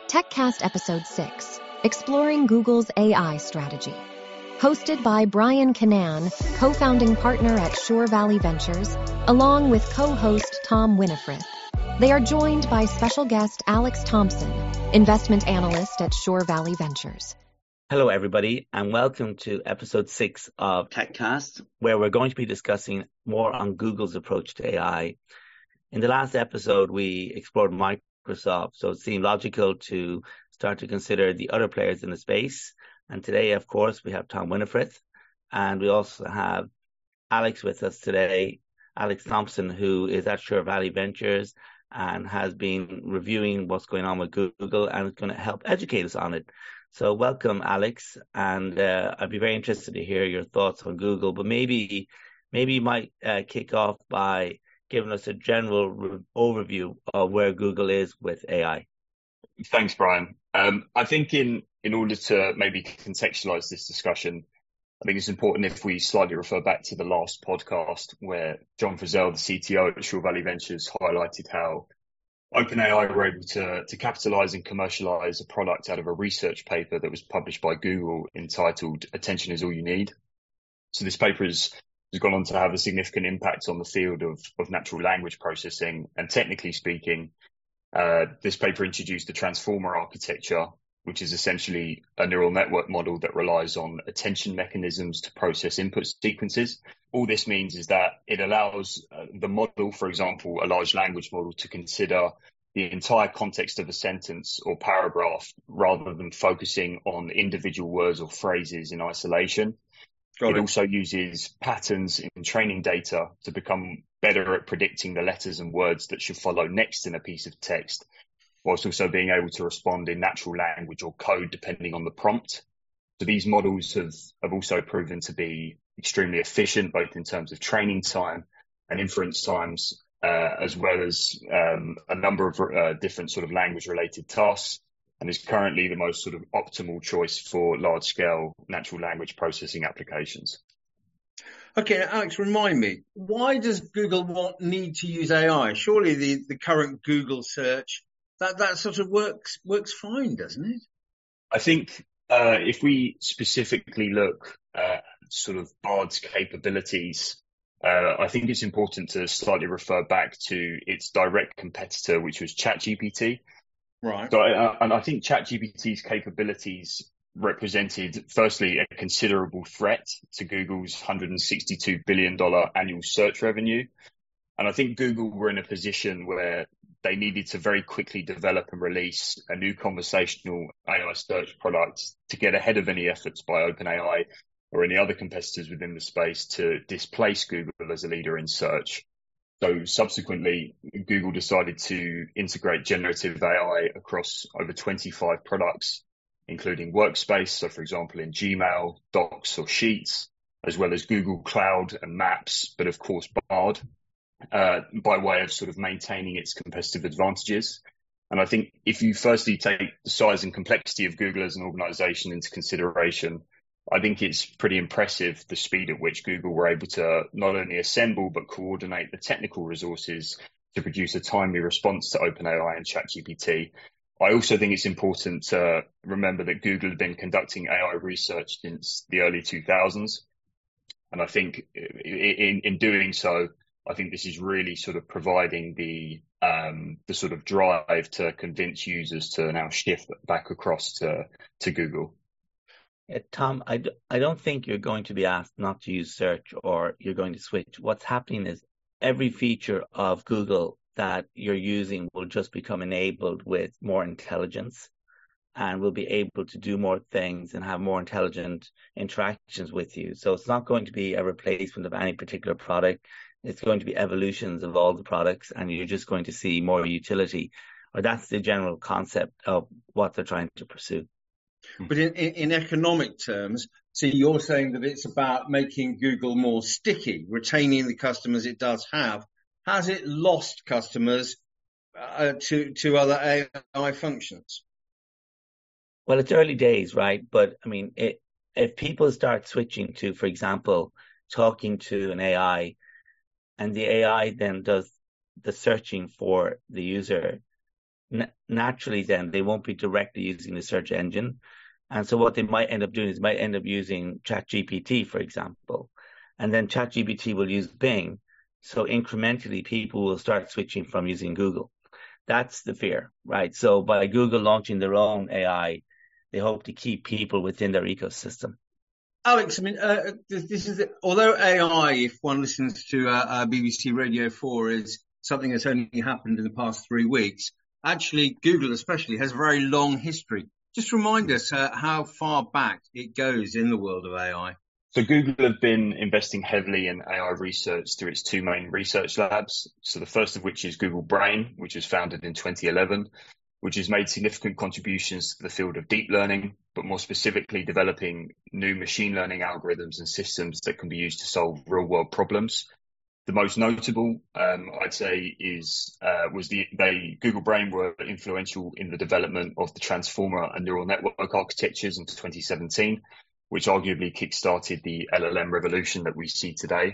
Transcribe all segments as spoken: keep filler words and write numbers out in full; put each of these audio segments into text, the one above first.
TechCast Episode six, Exploring Google's A I Strategy. Hosted by Brian Cannan, co-founding partner at Shore Valley Ventures, along with co-host Tom Winifrith. They are joined by special guest Alex Thompson, investment analyst at Shore Valley Ventures. Hello, everybody, and welcome to episode six of TechCast, where we're going to be discussing more on Google's approach to A I. In the last episode, we explored Microsoft, so it seemed logical to start to consider the other players in the space. And today, of course, we have Tom Winifrith, and we also have Alex with us today, Alex Thompson, who is at Shore Valley Ventures and has been reviewing what's going on with Google and is going to help educate us on it. So welcome, Alex, and uh, I'd be very interested to hear your thoughts on Google, but maybe maybe you might uh, kick off by giving us a general re- overview of where Google is with A I. Thanks, Brian. Um, I think in, in order to maybe contextualize this discussion, I think it's important if we slightly refer back to the last podcast where John Frizzell, the C T O at Shore Valley Ventures, highlighted how OpenAI were able to, to capitalize and commercialize a product out of a research paper that was published by Google entitled Attention is All You Need. So this paper has, has gone on to have a significant impact on the field of, of natural language processing. And technically speaking, uh, this paper introduced the transformer architecture, which is essentially a neural network model that relies on attention mechanisms to process input sequences. All this means is that it allows uh, the model, for example, a large language model, to consider the entire context of a sentence or paragraph rather than focusing on individual words or phrases in isolation. Got it. It also uses patterns in training data to become better at predicting the letters and words that should follow next in a piece of text, whilst also being able to respond in natural language or code depending on the prompt. So these models have, have also proven to be extremely efficient, both in terms of training time and inference times, uh, as well as um, a number of uh, different sort of language-related tasks, and is currently the most sort of optimal choice for large-scale natural language processing applications. Okay, Alex, remind me, why does Google want need to use A I? Surely the, the current Google search, that, that sort of works works fine, doesn't it? I think uh, if we specifically look at sort of Bard's capabilities, uh, I think it's important to slightly refer back to its direct competitor, which was ChatGPT. Right. So, uh, and I think ChatGPT's capabilities represented, firstly, a considerable threat to Google's one hundred sixty-two billion dollars annual search revenue. And I think Google were in a position where they needed to very quickly develop and release a new conversational A I search product to get ahead of any efforts by OpenAI or any other competitors within the space to displace Google as a leader in search. So subsequently, Google decided to integrate generative A I across over twenty-five products, including Workspace, so for example in Gmail, Docs or Sheets, as well as Google Cloud and Maps, but of course Bard, uh, by way of sort of maintaining its competitive advantages. And I think if you firstly take the size and complexity of Google as an organization into consideration, I think it's pretty impressive the speed at which Google were able to not only assemble but coordinate the technical resources to produce a timely response to OpenAI and ChatGPT. I also think it's important to remember that Google had been conducting A I research since the early two thousands. And I think in, in doing so, I think this is really sort of providing the um, the sort of drive to convince users to now shift back across to, to Google. Uh, Tom, I, d- I don't think you're going to be asked not to use search or you're going to switch. What's happening is every feature of Google that you're using will just become enabled with more intelligence and will be able to do more things and have more intelligent interactions with you. So it's not going to be a replacement of any particular product. It's going to be evolutions of all the products, and you're just going to see more utility. Or that's the general concept of what they're trying to pursue. But in, in, in economic terms, so you're saying that it's about making Google more sticky, retaining the customers it does have. Has it lost customers uh, to, to other A I functions? Well, it's early days, right? But I mean, it, if people start switching to, for example, talking to an A I, and the A I then does the searching for the user, na- naturally then they won't be directly using the search engine. And so what they might end up doing is might end up using ChatGPT, for example, and then ChatGPT will use Bing. So incrementally, people will start switching from using Google. That's the fear, right? So by Google launching their own A I, they hope to keep people within their ecosystem. Alex, I mean, uh, this, this is although A I, if one listens to uh, uh, B B C Radio four, is something that's only happened in the past three weeks. Actually, Google especially has a very long history. Just remind us uh, how far back it goes in the world of A I. So Google have been investing heavily in A I research through its two main research labs. So the first of which is Google Brain, which was founded in twenty eleven, which has made significant contributions to the field of deep learning, but more specifically developing new machine learning algorithms and systems that can be used to solve real world problems. The most notable, um, I'd say, is uh, was the they Google Brain were influential in the development of the transformer and neural network architectures in twenty seventeen, which arguably kickstarted the L L M revolution that we see today.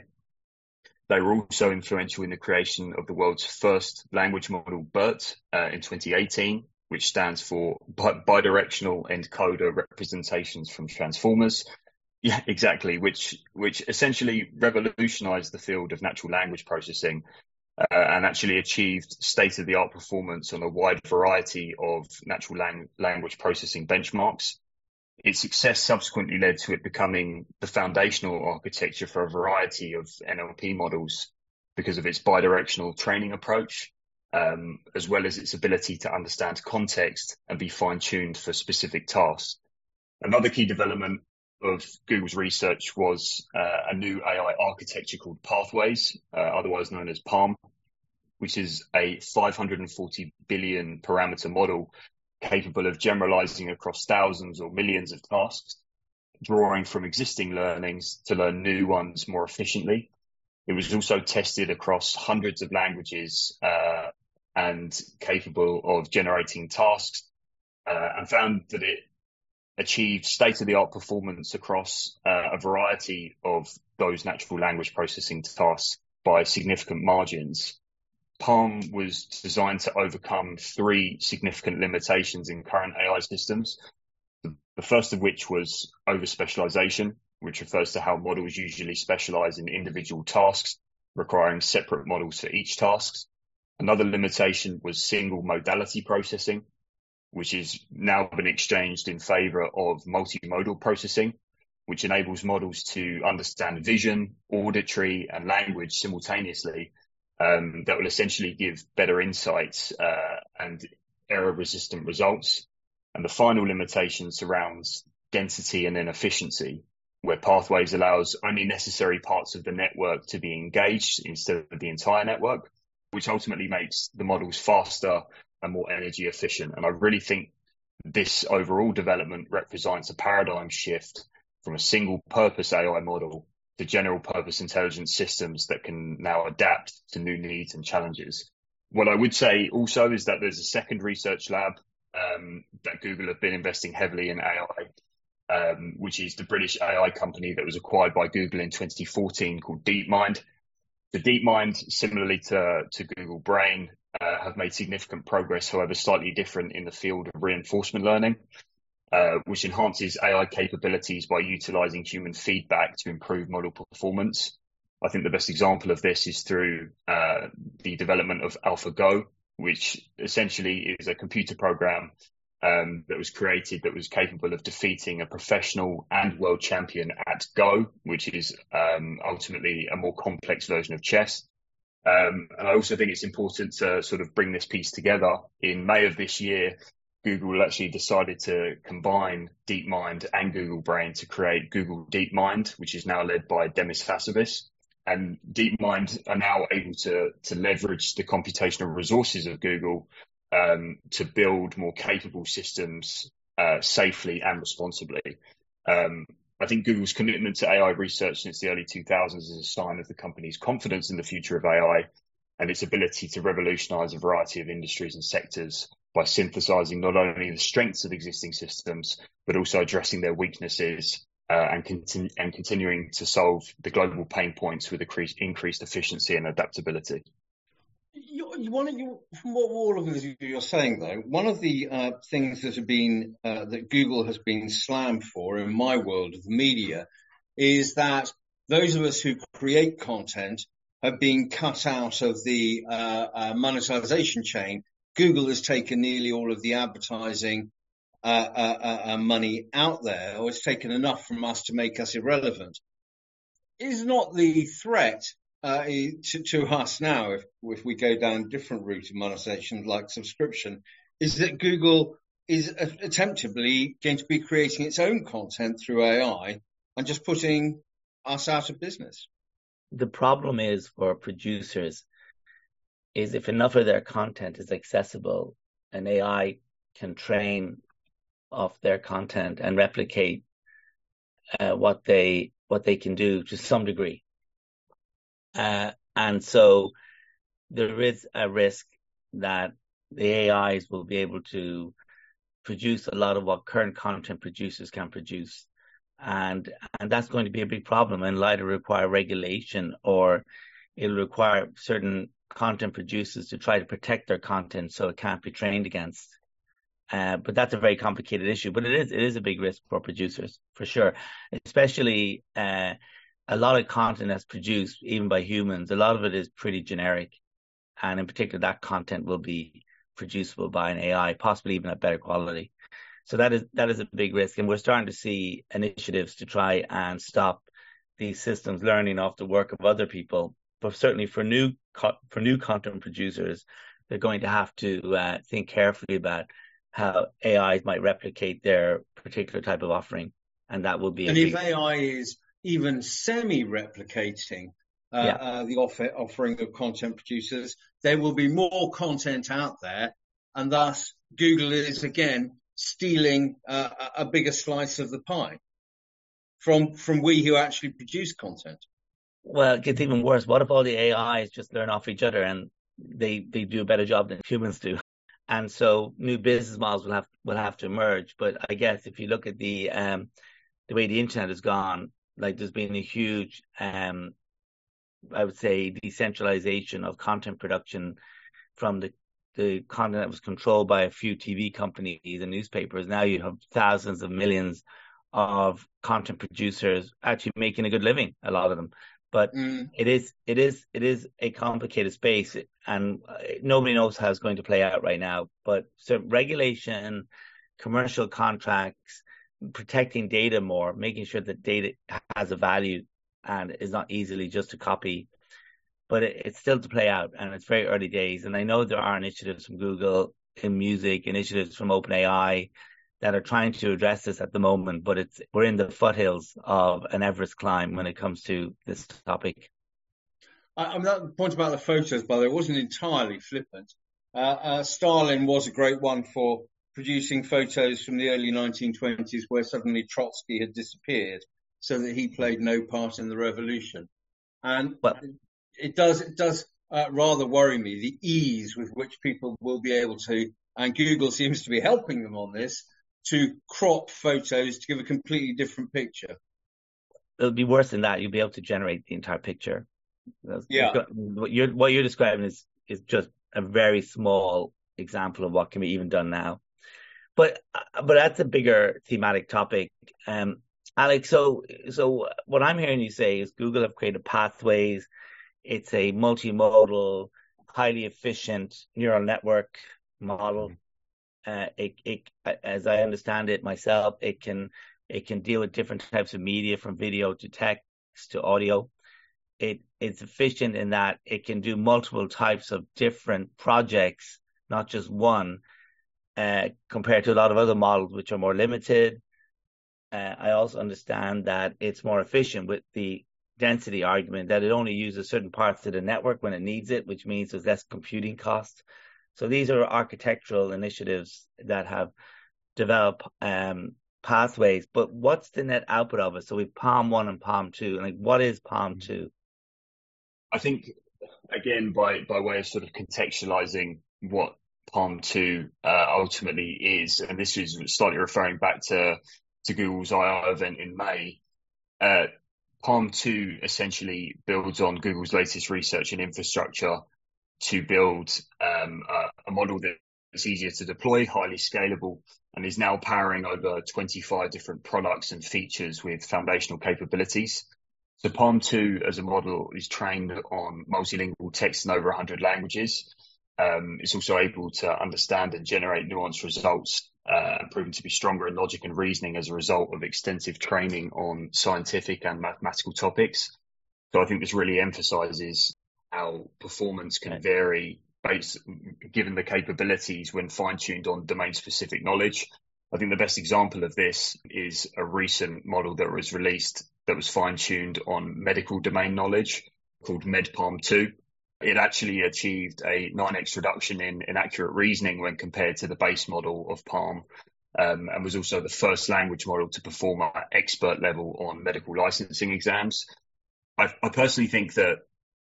They were also influential in the creation of the world's first language model, BERT, uh, in twenty eighteen, which stands for Bidirectional Encoder Representations from Transformers. Yeah, exactly, which which essentially revolutionized the field of natural language processing uh, and actually achieved state-of-the-art performance on a wide variety of natural lang- language processing benchmarks. Its success subsequently led to it becoming the foundational architecture for a variety of N L P models because of its bidirectional training approach, um, as well as its ability to understand context and be fine-tuned for specific tasks. Another key development of Google's research was uh, a new A I architecture called Pathways, uh, otherwise known as PaLM, which is a five hundred forty billion parameter model capable of generalizing across thousands or millions of tasks, drawing from existing learnings to learn new ones more efficiently. It was also tested across hundreds of languages uh, and capable of generating tasks uh, and found that it achieved state-of-the-art performance across uh, a variety of those natural language processing tasks by significant margins. PaLM was designed to overcome three significant limitations in current A I systems. The first of which was over-specialization, which refers to how models usually specialize in individual tasks, requiring separate models for each task. Another limitation was single modality processing, which has now been exchanged in favor of multimodal processing, which enables models to understand vision, auditory, and language simultaneously. Um, that will essentially give better insights uh, and error-resistant results. And the final limitation surrounds density and then efficiency, where Pathways allows only necessary parts of the network to be engaged instead of the entire network, which ultimately makes the models faster and more energy efficient. And I really think this overall development represents a paradigm shift from a single purpose A I model to general purpose intelligence systems that can now adapt to new needs and challenges. What I would say also is that there's a second research lab um, that Google have been investing heavily in A I, um, which is the British A I company that was acquired by Google in twenty fourteen called DeepMind. The DeepMind, similarly to, to Google Brain, uh, have made significant progress, however slightly different in the field of reinforcement learning. Uh, which enhances A I capabilities by utilizing human feedback to improve model performance. I think the best example of this is through uh, the development of AlphaGo, which essentially is a computer program um, that was created that was capable of defeating a professional and world champion at Go, which is um, ultimately a more complex version of chess. Um, and I also think it's important to sort of bring this piece together. In May of this year, Google actually decided to combine DeepMind and Google Brain to create Google DeepMind, which is now led by Demis Hassabis. And DeepMind are now able to, to leverage the computational resources of Google um, to build more capable systems uh, safely and responsibly. Um, I think Google's commitment to A I research since the early two thousands is a sign of the company's confidence in the future of A I and its ability to revolutionize a variety of industries and sectors by synthesizing not only the strengths of existing systems, but also addressing their weaknesses uh, and, continu- and continuing to solve the global pain points with increased, increased efficiency and adaptability. You, one of you, from what all of this you're saying, though, one of the uh, things that have been uh, that Google has been slammed for in my world of the media is that those of us who create content have been cut out of the uh, uh, monetization chain. Google has taken nearly all of the advertising uh, uh, uh, money out there, or it's taken enough from us to make us irrelevant. Is not the threat uh, to, to us now, if, if we go down a different route of monetization like subscription, is that Google is attemptably going to be creating its own content through A I and just putting us out of business? The problem is for producers is if enough of their content is accessible, an A I can train off their content and replicate uh, what they what they can do to some degree. Uh, and so there is a risk that the A Is will be able to produce a lot of what current content producers can produce. And and that's going to be a big problem, and it'll require regulation, or it'll require certain content producers to try to protect their content so it can't be trained against. Uh, but that's a very complicated issue. But it is it is a big risk for producers, for sure. Especially uh, a lot of content that's produced, even by humans, a lot of it is pretty generic. And in particular, that content will be producible by an A I, possibly even at better quality. So that is that is a big risk, and we're starting to see initiatives to try and stop these systems learning off the work of other people. But certainly for new for new content producers, they're going to have to uh, think carefully about how A Is might replicate their particular type of offering, and that will be. And a if big... A I is even semi-replicating uh, yeah. uh, the offer, offering of content producers, there will be more content out there, and thus Google is again stealing uh, a bigger slice of the pie from from we who actually produce content. Well, it gets even worse. What if all the A Is just learn off each other and they, they do a better job than humans do? And so new business models will have will have to emerge. But I guess if you look at the um the way the internet has gone, like there's been a huge um I would say decentralization of content production from the the content that was controlled by a few T V companies and newspapers. Now you have thousands of millions of content producers actually making a good living, a lot of them. But mm. it is it is it is a complicated space, and nobody knows how it's going to play out right now. But so regulation, commercial contracts, protecting data more, making sure that data has a value and is not easily just a copy. But it, it's still to play out, and it's very early days. And I know there are initiatives from Google in music, initiatives from OpenAI that are trying to address this at the moment, but it's we're in the foothills of an Everest climb when it comes to this topic. I, mean, that point about the photos, by the way, wasn't entirely flippant. Uh, uh, Stalin was a great one for producing photos from the early nineteen twenties where suddenly Trotsky had disappeared, so that he played no part in the revolution. And well, it does it does uh, rather worry me, the ease with which people will be able to, and Google seems to be helping them on this, to crop photos to give a completely different picture. It'll be worse than that. You'll be able to generate the entire picture. That's, yeah. Got, what you're what you're describing is is just a very small example of what can be even done now. But but that's a bigger thematic topic. Um, Alex, so so what I'm hearing you say is Google have created Pathways. It's a multimodal, highly efficient neural network model. Uh, it, it, as I understand it myself, it can it can deal with different types of media, from video to text to audio. It it's efficient in that it can do multiple types of different projects, not just one, uh, compared to a lot of other models which are more limited. Uh, I also understand that it's more efficient with the density argument, that it only uses certain parts of the network when it needs it, which means there's less computing costs. So these are architectural initiatives that have developed um, Pathways. But what's the net output of it? So we have Palm one and Palm two. Like, what is Palm two? I think, again, by, by way of sort of contextualizing what Palm two uh, ultimately is, and this is slightly referring back to, to Google's I O event in May, uh, Palm two essentially builds on Google's latest research in infrastructure to build um, a, a model that's easier to deploy, highly scalable, and is now powering over twenty-five different products and features with foundational capabilities. So Palm two as a model is trained on multilingual text in over one hundred languages. Um, it's also able to understand and generate nuanced results, uh, and proven to be stronger in logic and reasoning as a result of extensive training on scientific and mathematical topics. So I think this really emphasizes how performance can vary based, given the capabilities when fine-tuned on domain-specific knowledge. I think the best example of this is a recent model that was released that was fine-tuned on medical domain knowledge called MedPalm two. It actually achieved a nine x reduction in inaccurate reasoning when compared to the base model of Palm, um, and was also the first language model to perform at expert level on medical licensing exams. I, I personally think that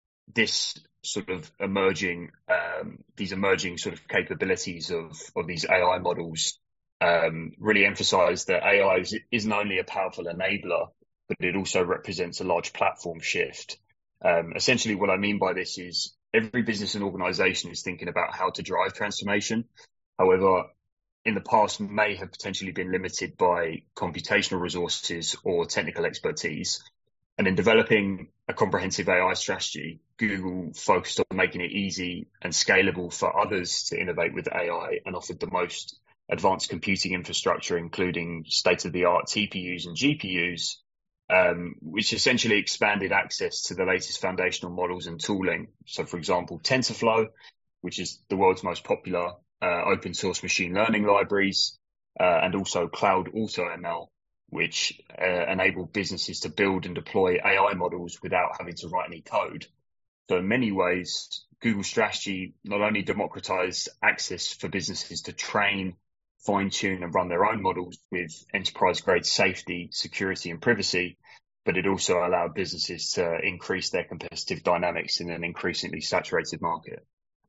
this sort of emerging, um, these emerging sort of capabilities of, of these A I models um, really emphasize that A I is, isn't only a powerful enabler, but it also represents a large platform shift. Um, essentially, what I mean by this is every business and organization is thinking about how to drive transformation. However, in the past may have potentially been limited by computational resources or technical expertise. And in developing a comprehensive A I strategy, Google focused on making it easy and scalable for others to innovate with A I and offered the most advanced computing infrastructure, including state-of-the-art T P Us and G P Us, um, which essentially expanded access to the latest foundational models and tooling. So, for example, TensorFlow, which is the world's most popular uh, open source machine learning libraries, uh, and also Cloud AutoML, which uh, enable businesses to build and deploy A I models without having to write any code. So in many ways, Google's strategy not only democratized access for businesses to train, fine-tune and run their own models with enterprise-grade safety, security and privacy, but it also allowed businesses to increase their competitive dynamics in an increasingly saturated market.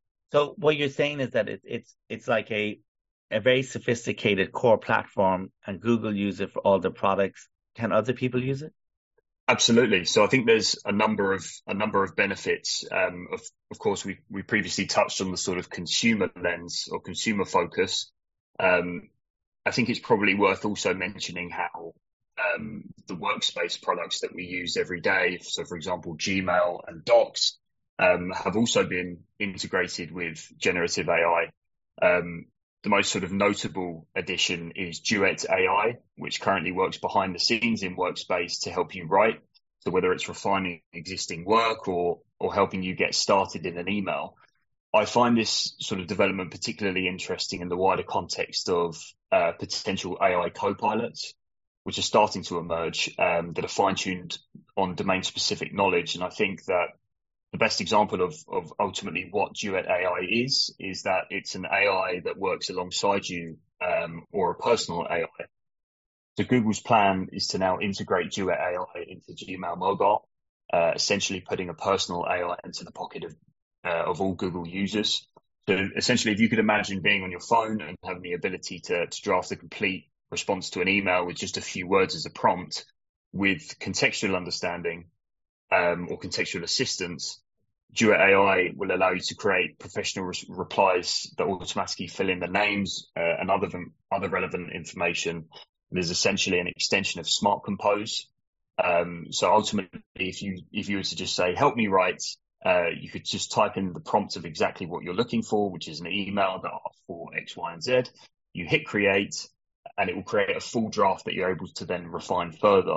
So what you're saying is that it, it's it's like a a very sophisticated core platform, and Google use it for all their products. Can other people use it? Absolutely. So I think there's a number of a number of benefits. Um, of, of course, we we previously touched on the sort of consumer lens or consumer focus. Um, I think it's probably worth also mentioning how um, the workspace products that we use every day, so for example, Gmail and Docs, um, have also been integrated with generative A I. Um, The most sort of notable addition is Duet A I, which currently works behind the scenes in Workspace to help you write. So whether it's refining existing work or or helping you get started in an email, I find this sort of development particularly interesting in the wider context of uh, potential A I co-pilots, which are starting to emerge, um, that are fine-tuned on domain-specific knowledge. And I think that the best example of, of ultimately what Duet A I is, is that it's an A I that works alongside you, um, or a personal A I. So Google's plan is to now integrate Duet A I into Gmail Mobile, uh, essentially putting a personal A I into the pocket of, uh, of all Google users. So essentially, if you could imagine being on your phone and having the ability to, to draft a complete response to an email with just a few words as a prompt with contextual understanding, um, or contextual assistance, Duet A I will allow you to create professional re- replies that automatically fill in the names uh, and other other relevant information. It is essentially an extension of Smart Compose. Um, so ultimately, if you if you were to just say, help me write, uh, you could just type in the prompt of exactly what you're looking for, which is an email that asks for X, Y, and Z. You hit create, and it will create a full draft that you're able to then refine further.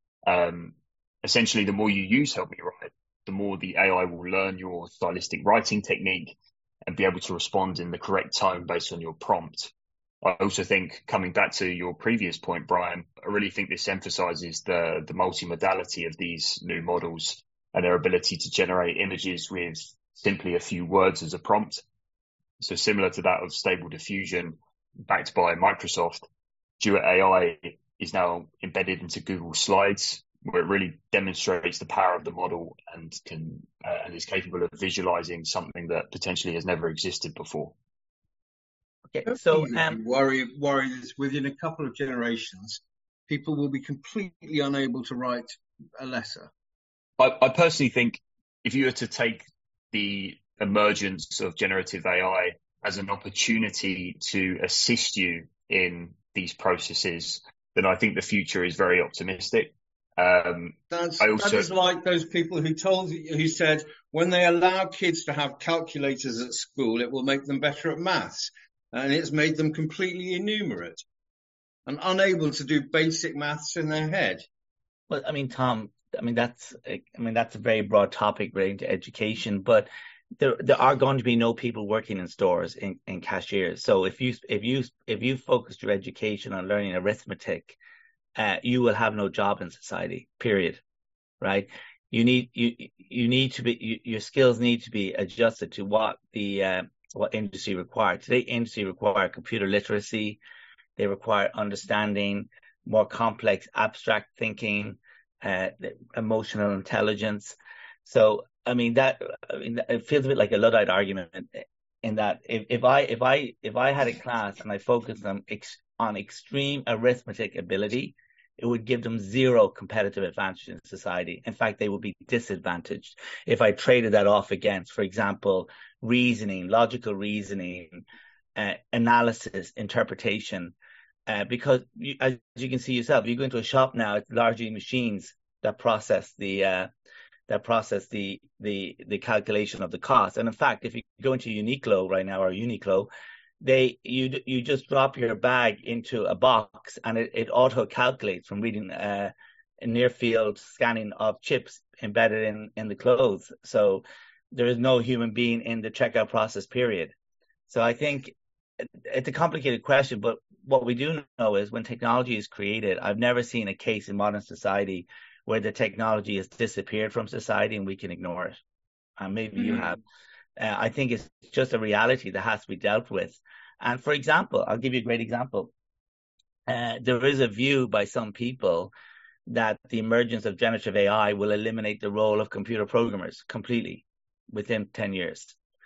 Um, essentially, the more you use Help Me Write, the more the A I will learn your stylistic writing technique and be able to respond in the correct tone based on your prompt. I also think, coming back to your previous point, Brian, I really think this emphasizes the, the multimodality of these new models and their ability to generate images with simply a few words as a prompt. So similar to that of Stable Diffusion, backed by Microsoft, Duet A I is now embedded into Google Slides, where it really demonstrates the power of the model and can uh, and is capable of visualizing something that potentially has never existed before. Okay, so um, worry worry that within a couple of generations, people will be completely unable to write a letter. I, I personally think if you were to take the emergence of generative A I as an opportunity to assist you in these processes, then I think the future is very optimistic. Um, That's, I also, that is like those people who told who said when they allow kids to have calculators at school, it will make them better at maths, and it's made them completely innumerate and unable to do basic maths in their head. Well, I mean, Tom, I mean that's I mean that's a very broad topic relating to education, but there there are going to be no people working in stores in, in cashiers. So if you if you if you focused your education on learning arithmetic, uh, you will have no job in society. Period. Right? You need you you need to be you, your skills need to be adjusted to what the uh, what industry requires. Today, industry require computer literacy. They require understanding more complex, abstract thinking, uh, emotional intelligence. So, I mean, that I mean, it feels a bit like a Luddite argument in that if, if I if I if I had a class and I focused on ex, on extreme arithmetic ability, it would give them zero competitive advantage in society. In fact, they would be disadvantaged if I traded that off against, for example, reasoning, logical reasoning, uh, analysis, interpretation. Uh, because you, as you can see yourself, you go into a shop now, it's largely machines that process the uh, that process the the the calculation of the cost. And in fact, if you go into Uniqlo right now or Uniqlo, they you you just drop your bag into a box and it, it auto calculates from reading uh, near field scanning of chips embedded in in the clothes. So there is no human being in the checkout process period. So I think it's a complicated question, but what we do know is when technology is created, I've never seen a case in modern society where the technology has disappeared from society and we can ignore it. And maybe mm-hmm. you have. Uh, I think it's just a reality that has to be dealt with. And for example, I'll give you a great example. Uh, there is a view by some people that the emergence of generative A I will eliminate the role of computer programmers completely within ten years.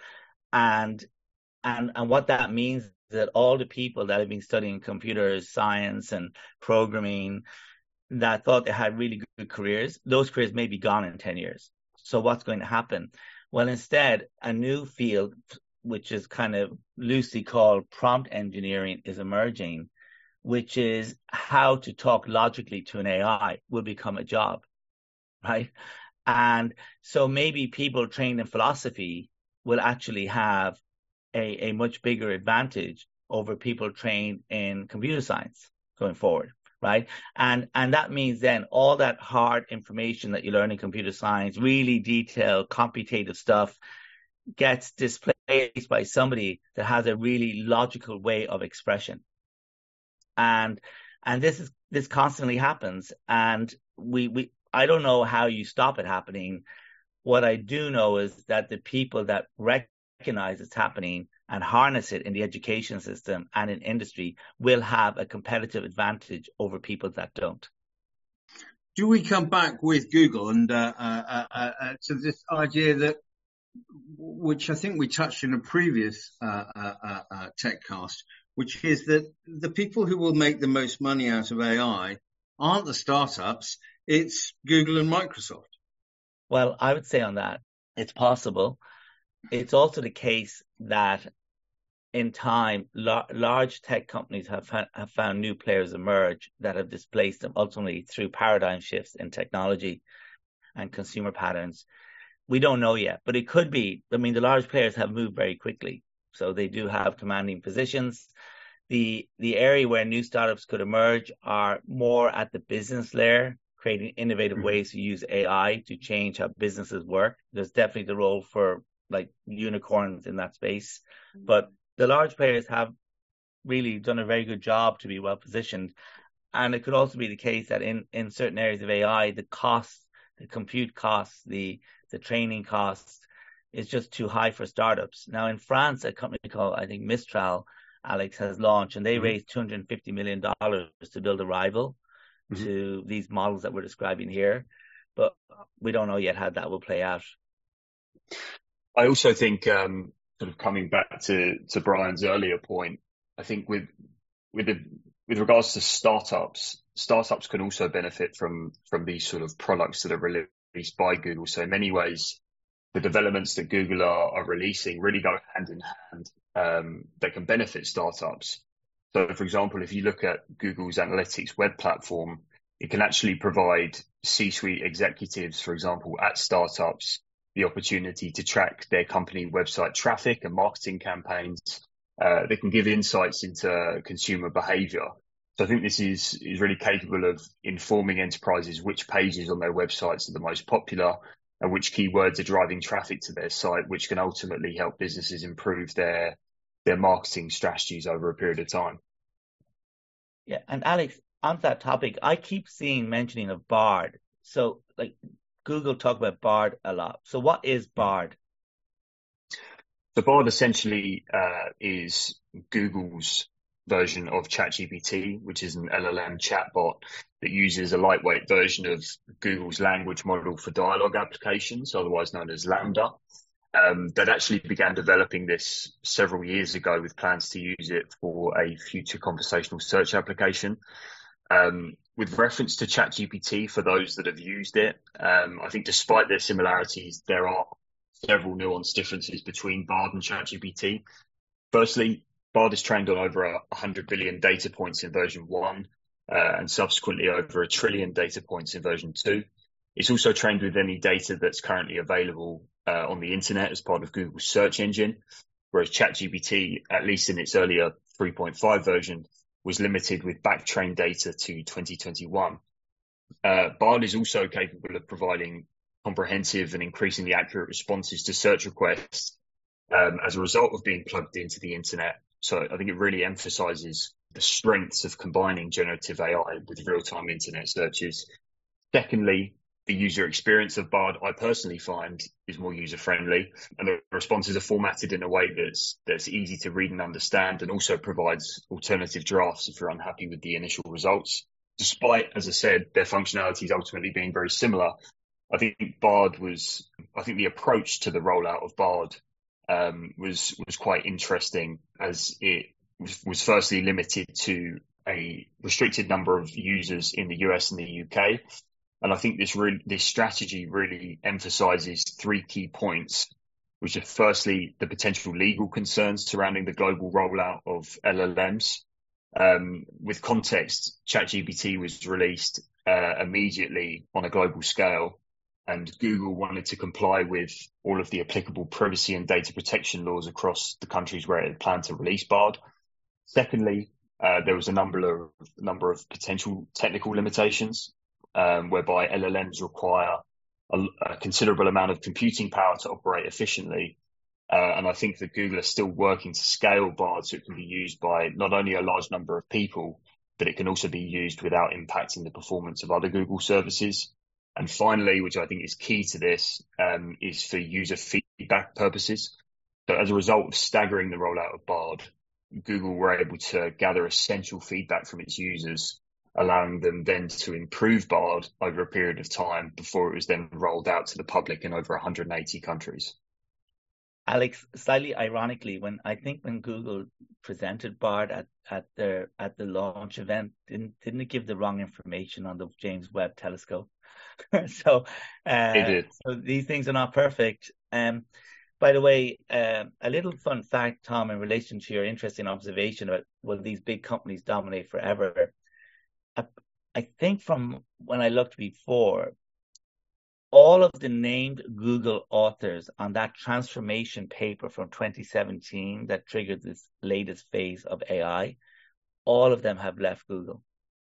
And And and what that means is that all the people that have been studying computer science and programming that thought they had really good careers, those careers may be gone in ten years. So what's going to happen? Well, instead, a new field, which is kind of loosely called prompt engineering, is emerging, which is how to talk logically to an A I will become a job, right? And so maybe people trained in philosophy will actually have A, a much bigger advantage over people trained in computer science going forward, right? And and that means then all that hard information that you learn in computer science, really detailed, computative stuff, gets displaced by somebody that has a really logical way of expression. And and this is this constantly happens. And we we I don't know how you stop it happening. What I do know is that the people that recognize it's happening and harness it in the education system and in industry will have a competitive advantage over people that don't. Do we come back with Google and uh, uh, uh, uh, to this idea that, which I think we touched in a previous uh, uh, uh, TechCast, which is that the people who will make the most money out of A I aren't the startups, it's Google and Microsoft? Well, I would say on that, it's possible. It's also the case that in time, la- large tech companies have, fa- have found new players emerge that have displaced them ultimately through paradigm shifts in technology and consumer patterns. We don't know yet, but it could be. I mean, the large players have moved very quickly, so they do have commanding positions. The the area where new startups could emerge are more at the business layer, creating innovative mm-hmm. ways to use A I to change how businesses work. There's definitely the role for like unicorns in that space, but the large players have really done a very good job to be well positioned. And it could also be the case that in, in certain areas of A I, the costs, the compute costs, the, the training costs is just too high for startups. Now in France, a company called, I think, Mistral, Alex, has launched, and they mm-hmm. raised two hundred fifty million dollars to build a rival mm-hmm. to these models that we're describing here. But we don't know yet how that will play out. I also think, um, sort of coming back to, to Brian's earlier point, I think with with the, with regards to startups, startups can also benefit from from these sort of products that are released by Google. So in many ways, the developments that Google are, are releasing really go hand in hand um, that can benefit startups. So, for example, if you look at Google's Analytics web platform, it can actually provide C-suite executives, for example, at startups, the opportunity to track their company website traffic and marketing campaigns. Uh, they can give insights into consumer behavior. So I think this is, is really capable of informing enterprises which pages on their websites are the most popular and which keywords are driving traffic to their site, which can ultimately help businesses improve their their marketing strategies over a period of time. Yeah, and Alex, on that topic, I keep seeing mentioning of Bard. So, like, Google talk about Bard a lot. So what is Bard? So Bard essentially uh, is Google's version of ChatGPT, which is an L L M chatbot that uses a lightweight version of Google's language model for dialogue applications, otherwise known as Lambda. Um, that actually began developing this several years ago with plans to use it for a future conversational search application. Um, with reference to ChatGPT, for those that have used it, um, I think despite their similarities, there are several nuanced differences between Bard and ChatGPT. Firstly, Bard is trained on over one hundred billion data points in version one, uh, and subsequently over a trillion data points in version two. It's also trained with any data that's currently available uh, on the internet as part of Google's search engine, whereas ChatGPT, at least in its earlier three point five version, was limited with back-trained data to twenty twenty-one. Uh, Bard is also capable of providing comprehensive and increasingly accurate responses to search requests um, as a result of being plugged into the internet. So I think it really emphasizes the strengths of combining generative A I with real-time internet searches. Secondly, the user experience of Bard, I personally find, is more user-friendly, and the responses are formatted in a way that's that's easy to read and understand, and also provides alternative drafts if you're unhappy with the initial results. Despite, as I said, their functionalities ultimately being very similar, I think Bard was, I think the approach to the rollout of Bard um, was was quite interesting, as it was, was firstly limited to a restricted number of users in the U S and the U K. And I think this really, this strategy really emphasizes three key points, which are firstly, the potential legal concerns surrounding the global rollout of L L Ms. Um, with context, ChatGPT was released uh, immediately on a global scale, and Google wanted to comply with all of the applicable privacy and data protection laws across the countries where it had planned to release Bard. Secondly, uh, there was a number of number of potential technical limitations, Um, whereby L L Ms require a, a considerable amount of computing power to operate efficiently. Uh, and I think that Google is still working to scale Bard so it can be used by not only a large number of people, but it can also be used without impacting the performance of other Google services. And finally, which I think is key to this, um, is for user feedback purposes. So as a result of staggering the rollout of Bard, Google were able to gather essential feedback from its users, allowing them then to improve Bard over a period of time before it was then rolled out to the public in over one hundred eighty countries. Alex, slightly ironically, when I think when Google presented Bard at, at their at the launch event, didn't didn't it give the wrong information on the James Webb Telescope? so, uh, it did. so these things are not perfect. Um, by the way, uh, a little fun fact, Tom, in relation to your interesting observation about will these big companies dominate forever? I, I think from when I looked before, all of the named Google authors on that transformation paper from twenty seventeen that triggered this latest phase of A I, all of them have left Google.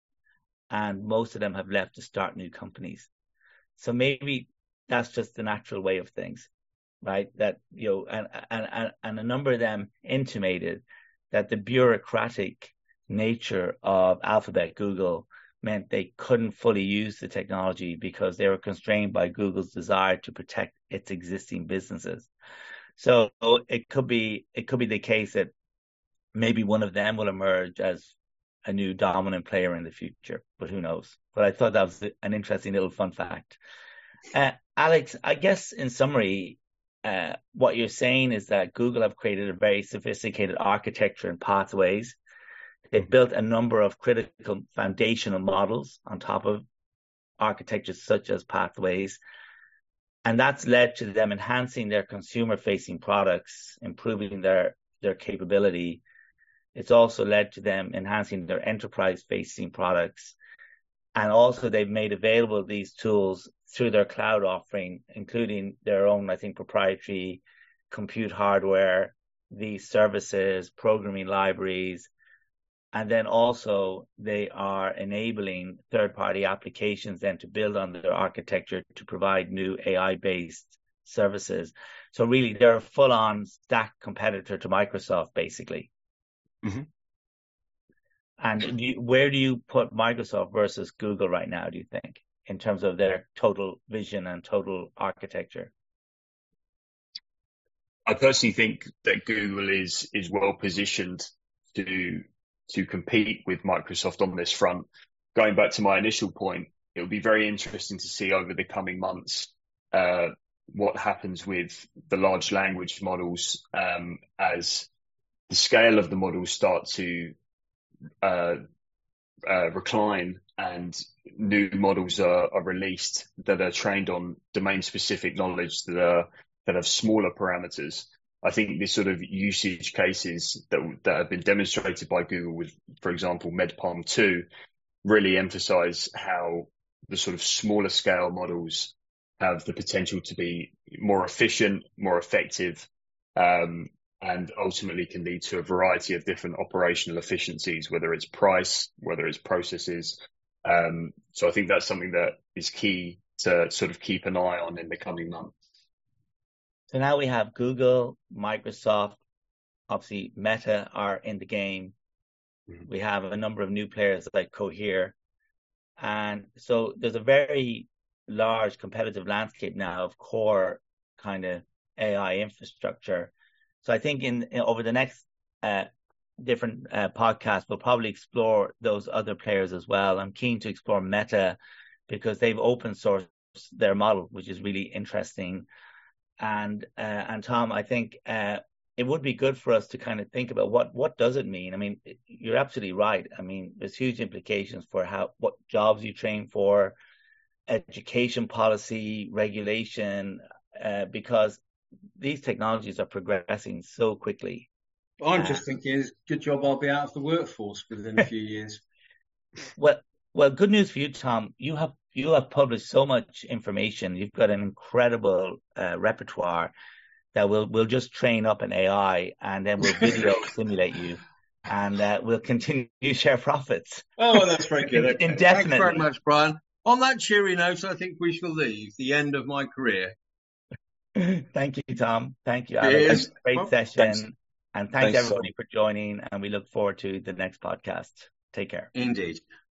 And most of them have left to start new companies. So maybe that's just the natural way of things, right? That, you know, and, and, and a number of them intimated that the bureaucratic nature of Alphabet, Google, meant they couldn't fully use the technology because they were constrained by Google's desire to protect its existing businesses. So it could be it could be the case that maybe one of them will emerge as a new dominant player in the future, but who knows? But I thought that was an interesting little fun fact. Uh, Alex, I guess in summary, uh, what you're saying is that Google have created a very sophisticated architecture and pathways. They've built a number of critical foundational models on top of architectures such as pathways. And that's led to them enhancing their consumer-facing products, improving their, their capability. It's also led to them enhancing their enterprise-facing products. And also they've made available these tools through their cloud offering, including their own, I think, proprietary compute hardware, these services, programming libraries. And then also they are enabling third-party applications then to build on their architecture to provide new A I-based services. So really, they're a full-on stack competitor to Microsoft, basically. Mm-hmm. And do you, where do you put Microsoft versus Google right now, do you think, in terms of their total vision and total architecture? I personally think that Google is is well positioned to to compete with Microsoft on this front. Going back to my initial point, it will be very interesting to see over the coming months uh, what happens with the large language models um, as the scale of the models start to uh, uh, recline and new models are, are released that are trained on domain-specific knowledge that are that have smaller parameters. I think this sort of usage cases that that have been demonstrated by Google with, for example, MedPalm two, really emphasize how the sort of smaller scale models have the potential to be more efficient, more effective, um, and ultimately can lead to a variety of different operational efficiencies, whether it's price, whether it's processes. Um, so I think that's something that is key to sort of keep an eye on in the coming months. So now we have Google, Microsoft, obviously Meta are in the game. Mm-hmm. We have a number of new players like Cohere. And so there's a very large competitive landscape now of core kind of A I infrastructure. So I think in, in over the next uh, different uh, podcasts, we'll probably explore those other players as well. I'm keen to explore Meta because they've open sourced their model, which is really interesting. And uh, and Tom, I think uh, it would be good for us to kind of think about what what does it mean. I mean, you're absolutely right. I mean, there's huge implications for how what jobs you train for, education policy, regulation, uh, because these technologies are progressing so quickly. I'm uh, just thinking, it's good job I'll be out of the workforce within a few years. Well, well, good news for you, Tom. You have you have published so much information. You've got an incredible uh, repertoire that we'll we'll just train up an A I and then we'll video simulate you, and uh, we'll continue to share profits. Oh, well, that's very good. Okay. Indefinitely. Thanks very much, Brian. On that cheery note, I think we shall leave. The end of my career. Thank you, Tom. Thank you, Alex. Great well, session. Thanks. And thanks, thanks everybody so. for joining. And we look forward to the next podcast. Take care. Indeed.